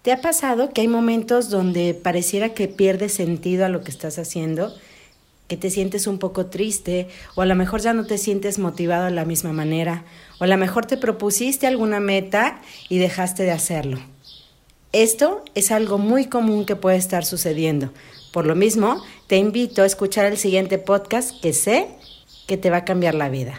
¿Te ha pasado que hay momentos donde pareciera que pierdes sentido a lo que estás haciendo, que te sientes un poco triste, o a lo mejor ya no te sientes motivado de la misma manera, o a lo mejor te propusiste alguna meta y dejaste de hacerlo? Esto es algo muy común que puede estar sucediendo. Por lo mismo, te invito a escuchar el siguiente podcast que sé que te va a cambiar la vida.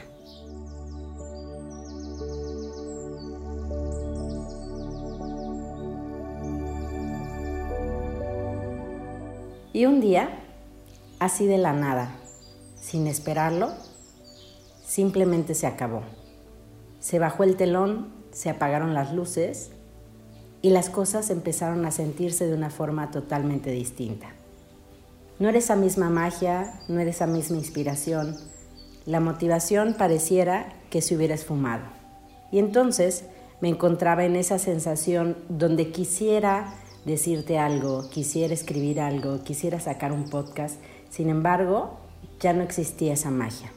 Y un día, así de la nada, sin esperarlo, simplemente se acabó. Se bajó el telón, se apagaron las luces y las cosas empezaron a sentirse de una forma totalmente distinta. No era esa misma magia, no era esa misma inspiración. La motivación pareciera que se hubiera esfumado. Y entonces me encontraba en esa sensación donde quisiera decirte algo, quisiera escribir algo, quisiera sacar un podcast. Sin embargo, ya no existía esa magia.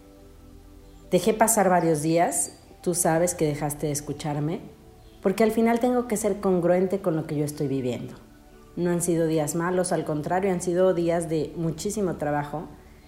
Dejé pasar varios días, tú sabes que dejaste de escucharme, porque al final tengo que ser congruente con lo que yo estoy viviendo. No han sido días malos, al contrario, han sido días de muchísimo trabajo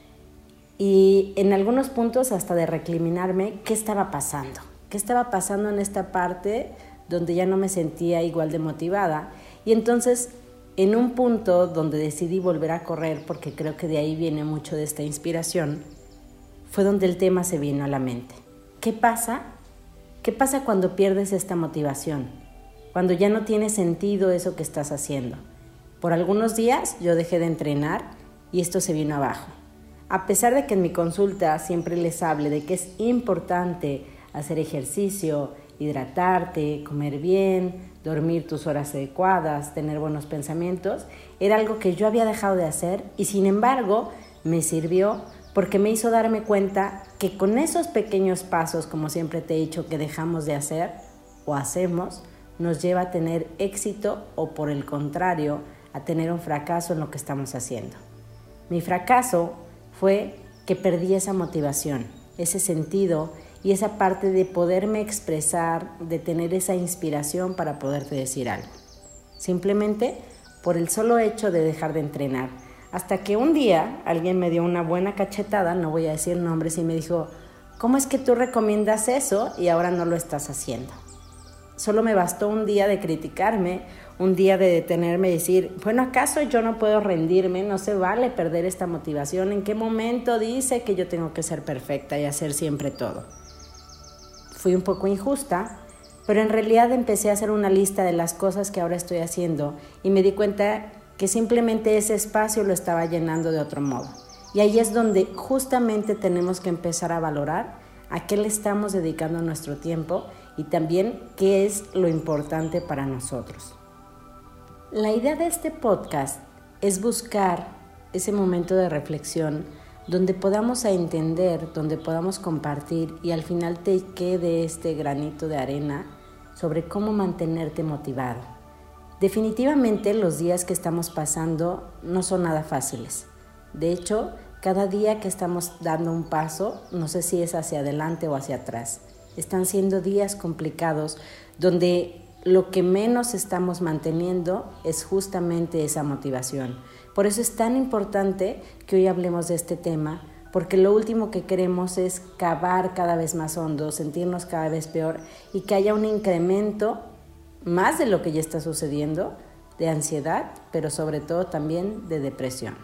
y en algunos puntos hasta de recriminarme qué estaba pasando. ¿Qué estaba pasando en esta parte donde ya no me sentía igual de motivada? Y entonces, en un punto donde decidí volver a correr, porque creo que de ahí viene mucho de esta inspiración, fue donde el tema se vino a la mente. ¿Qué pasa? ¿Qué pasa cuando pierdes esta motivación? Cuando ya no tiene sentido eso que estás haciendo. Por algunos días yo dejé de entrenar y esto se vino abajo. A pesar de que en mi consulta siempre les hable de que es importante hacer ejercicio, hidratarte, comer bien, dormir tus horas adecuadas, tener buenos pensamientos, era algo que yo había dejado de hacer y sin embargo me sirvió porque me hizo darme cuenta que con esos pequeños pasos, como siempre te he dicho, que dejamos de hacer o hacemos, nos lleva a tener éxito o por el contrario, a tener un fracaso en lo que estamos haciendo. Mi fracaso fue que perdí esa motivación, ese sentido y esa parte de poderme expresar, de tener esa inspiración para poderte decir algo. Simplemente por el solo hecho de dejar de entrenar. Hasta que un día alguien me dio una buena cachetada, no voy a decir nombres, y me dijo, ¿cómo es que tú recomiendas eso y ahora no lo estás haciendo? Solo me bastó un día de criticarme, un día de detenerme y decir, bueno, ¿acaso yo no puedo rendirme? No se vale perder esta motivación. ¿En qué momento dice que yo tengo que ser perfecta y hacer siempre todo? Fui un poco injusta, pero en realidad empecé a hacer una lista de las cosas que ahora estoy haciendo y me di cuenta que simplemente ese espacio lo estaba llenando de otro modo. Y ahí es donde justamente tenemos que empezar a valorar a qué le estamos dedicando nuestro tiempo y también qué es lo importante para nosotros. La idea de este podcast es buscar ese momento de reflexión donde podamos entender, donde podamos compartir y al final te quede este granito de arena sobre cómo mantenerte motivado. Definitivamente los días que estamos pasando no son nada fáciles. De hecho, cada día que estamos dando un paso, no sé si es hacia adelante o hacia atrás, están siendo días complicados donde lo que menos estamos manteniendo es justamente esa motivación. Por eso es tan importante que hoy hablemos de este tema, porque lo último que queremos es cavar cada vez más hondo, sentirnos cada vez peor y que haya un incremento más de lo que ya está sucediendo, de ansiedad, pero sobre todo también de depresión.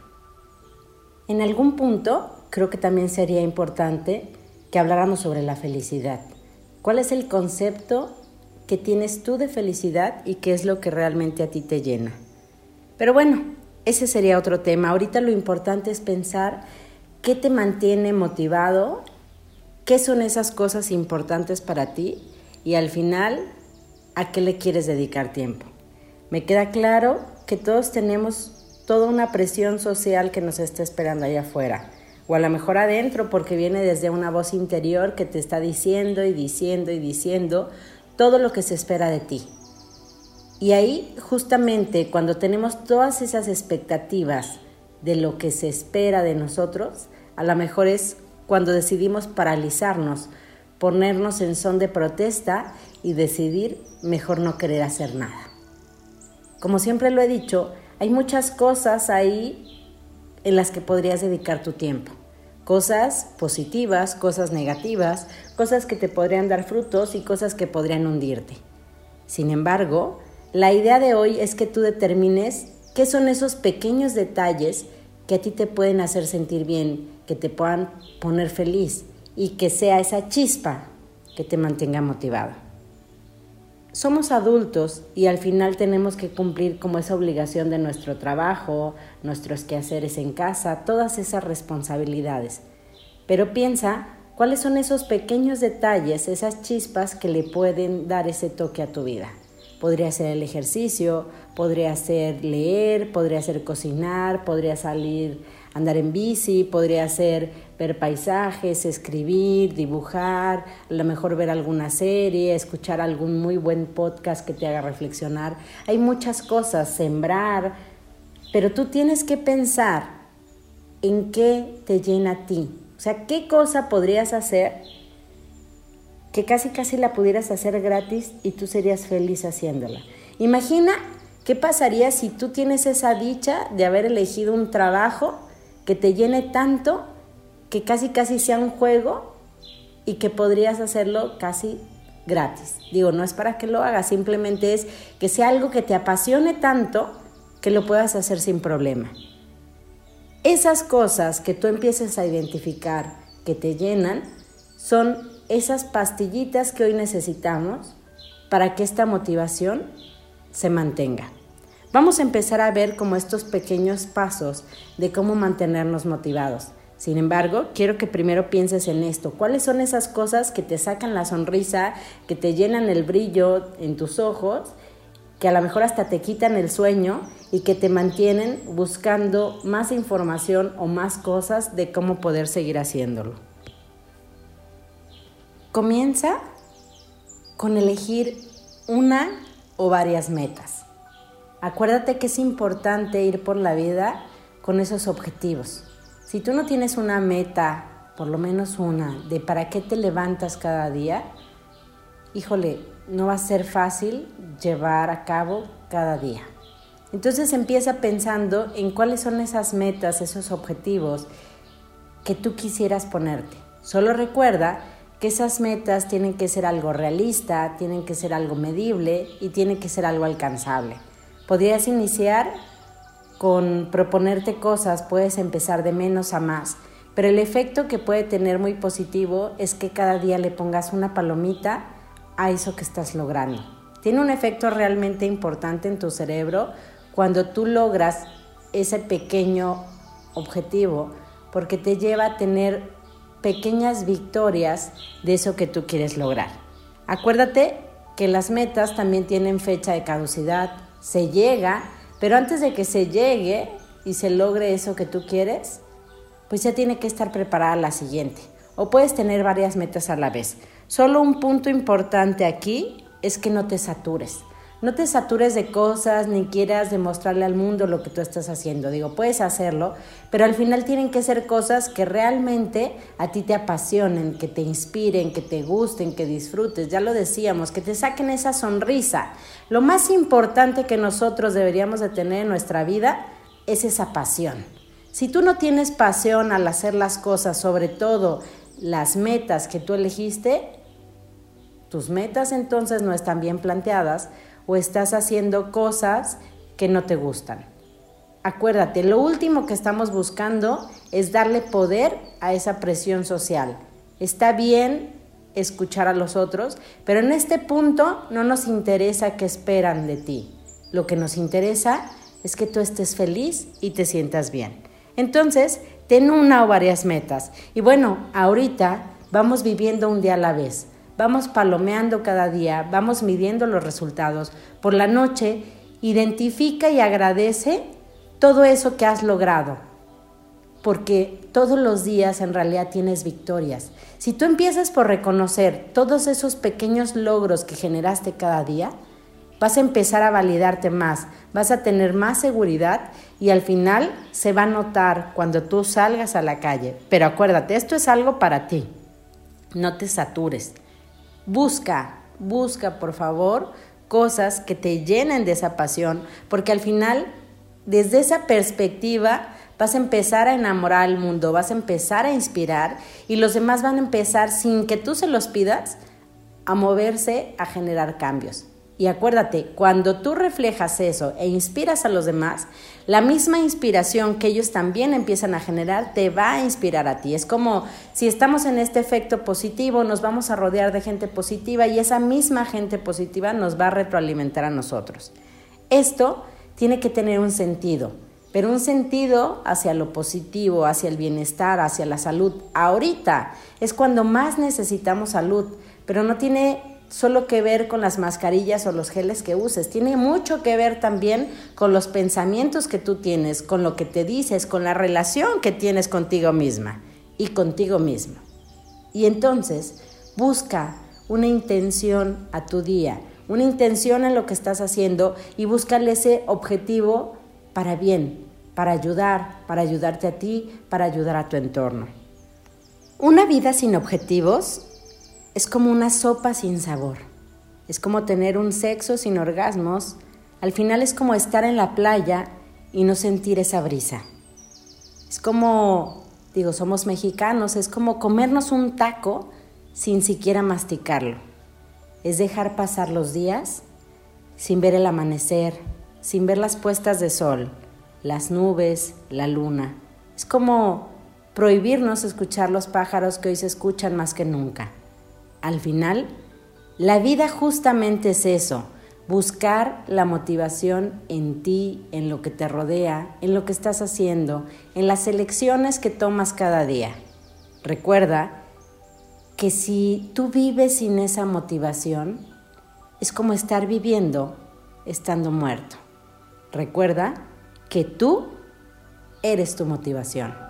En algún punto, creo que también sería importante que habláramos sobre la felicidad. ¿Cuál es el concepto que tienes tú de felicidad y qué es lo que realmente a ti te llena? Pero bueno, ese sería otro tema. Ahorita lo importante es pensar qué te mantiene motivado, qué son esas cosas importantes para ti y al final, ¿a qué le quieres dedicar tiempo? Me queda claro que todos tenemos toda una presión social que nos está esperando allá afuera, o a lo mejor adentro porque viene desde una voz interior que te está diciendo y diciendo y diciendo todo lo que se espera de ti. Y ahí justamente cuando tenemos todas esas expectativas de lo que se espera de nosotros, a lo mejor es cuando decidimos paralizarnos, ponernos en son de protesta y decidir mejor no querer hacer nada. Como siempre lo he dicho, hay muchas cosas ahí en las que podrías dedicar tu tiempo. Cosas positivas, cosas negativas, cosas que te podrían dar frutos y cosas que podrían hundirte. Sin embargo, la idea de hoy es que tú determines qué son esos pequeños detalles que a ti te pueden hacer sentir bien, que te puedan poner feliz y que sea esa chispa que te mantenga motivado. Somos adultos y al final tenemos que cumplir como esa obligación de nuestro trabajo, nuestros quehaceres en casa, todas esas responsabilidades. Pero piensa cuáles son esos pequeños detalles, esas chispas que le pueden dar ese toque a tu vida. Podría ser el ejercicio, podría ser leer, podría ser cocinar, podría salir a andar en bici, podría ser ver paisajes, escribir, dibujar, a lo mejor ver alguna serie, escuchar algún muy buen podcast que te haga reflexionar. Hay muchas cosas, sembrar, pero tú tienes que pensar en qué te llena a ti. O sea, ¿qué cosa podrías hacer que casi la pudieras hacer gratis y tú serías feliz haciéndola? Imagina qué pasaría si tú tienes esa dicha de haber elegido un trabajo que te llene tanto que casi sea un juego y que podrías hacerlo casi gratis. Digo, no es para que lo hagas, simplemente es que sea algo que te apasione tanto que lo puedas hacer sin problema. Esas cosas que tú empieces a identificar que te llenan son esas pastillitas que hoy necesitamos para que esta motivación se mantenga. Vamos a empezar a ver como estos pequeños pasos de cómo mantenernos motivados. Sin embargo, quiero que primero pienses en esto. ¿Cuáles son esas cosas que te sacan la sonrisa, que te llenan el brillo en tus ojos, que a lo mejor hasta te quitan el sueño y que te mantienen buscando más información o más cosas de cómo poder seguir haciéndolo? Comienza con elegir una o varias metas. Acuérdate que es importante ir por la vida con esos objetivos. Si tú no tienes una meta, por lo menos una, de para qué te levantas cada día, híjole, no va a ser fácil llevar a cabo cada día. Entonces empieza pensando en cuáles son esas metas, esos objetivos que tú quisieras ponerte. Solo recuerda que esas metas tienen que ser algo realista, tienen que ser algo medible y tienen que ser algo alcanzable. Podrías iniciar con proponerte cosas, puedes empezar de menos a más, pero el efecto que puede tener muy positivo es que cada día le pongas una palomita a eso que estás logrando. Tiene un efecto realmente importante en tu cerebro cuando tú logras ese pequeño objetivo, porque te lleva a tener pequeñas victorias de eso que tú quieres lograr. Acuérdate que las metas también tienen fecha de caducidad, se llega, pero antes de que se llegue y se logre eso que tú quieres, pues ya tiene que estar preparada la siguiente. O puedes tener varias metas a la vez. Solo un punto importante aquí es que no te satures. No te satures de cosas ni quieras demostrarle al mundo lo que tú estás haciendo. Digo, puedes hacerlo, pero al final tienen que ser cosas que realmente a ti te apasionen, que te inspiren, que te gusten, que disfrutes. Ya lo decíamos, que te saquen esa sonrisa. Lo más importante que nosotros deberíamos de tener en nuestra vida es esa pasión. Si tú no tienes pasión al hacer las cosas, sobre todo las metas que tú elegiste, tus metas entonces no están bien planteadas o estás haciendo cosas que no te gustan. Acuérdate, lo último que estamos buscando es darle poder a esa presión social. Está bien escuchar a los otros, pero en este punto no nos interesa qué esperan de ti. Lo que nos interesa es que tú estés feliz y te sientas bien. Entonces, ten una o varias metas. Y bueno, ahorita vamos viviendo un día a la vez. Vamos palomeando cada día, vamos midiendo los resultados. Por la noche, identifica y agradece todo eso que has logrado, porque todos los días en realidad tienes victorias. Si tú empiezas por reconocer todos esos pequeños logros que generaste cada día, vas a empezar a validarte más, vas a tener más seguridad y al final se va a notar cuando tú salgas a la calle. Pero acuérdate, esto es algo para ti, no te satures. Busca por favor cosas que te llenen de esa pasión, porque al final, desde esa perspectiva, vas a empezar a enamorar al mundo, vas a empezar a inspirar y los demás van a empezar, sin que tú se los pidas, a moverse, a generar cambios. Y acuérdate, cuando tú reflejas eso e inspiras a los demás, la misma inspiración que ellos también empiezan a generar te va a inspirar a ti. Es como si estamos en este efecto positivo, nos vamos a rodear de gente positiva y esa misma gente positiva nos va a retroalimentar a nosotros. Esto tiene que tener un sentido, pero un sentido hacia lo positivo, hacia el bienestar, hacia la salud. Ahorita es cuando más necesitamos salud, pero no tiene solo que ver con las mascarillas o los geles que uses, tiene mucho que ver también con los pensamientos que tú tienes, con lo que te dices, con la relación que tienes contigo misma y contigo mismo. Y entonces busca una intención a tu día, una intención en lo que estás haciendo y búscale ese objetivo para bien, para ayudarte a ti, para ayudar a tu entorno. Una vida sin objetivos es como una sopa sin sabor, es como tener un sexo sin orgasmos, al final es como estar en la playa y no sentir esa brisa. Es como, somos mexicanos, es como comernos un taco sin siquiera masticarlo. Es dejar pasar los días sin ver el amanecer, sin ver las puestas de sol, las nubes, la luna. Es como prohibirnos escuchar los pájaros que hoy se escuchan más que nunca. Al final, la vida justamente es eso, buscar la motivación en ti, en lo que te rodea, en lo que estás haciendo, en las elecciones que tomas cada día. Recuerda que si tú vives sin esa motivación, es como estar viviendo estando muerto. Recuerda que tú eres tu motivación.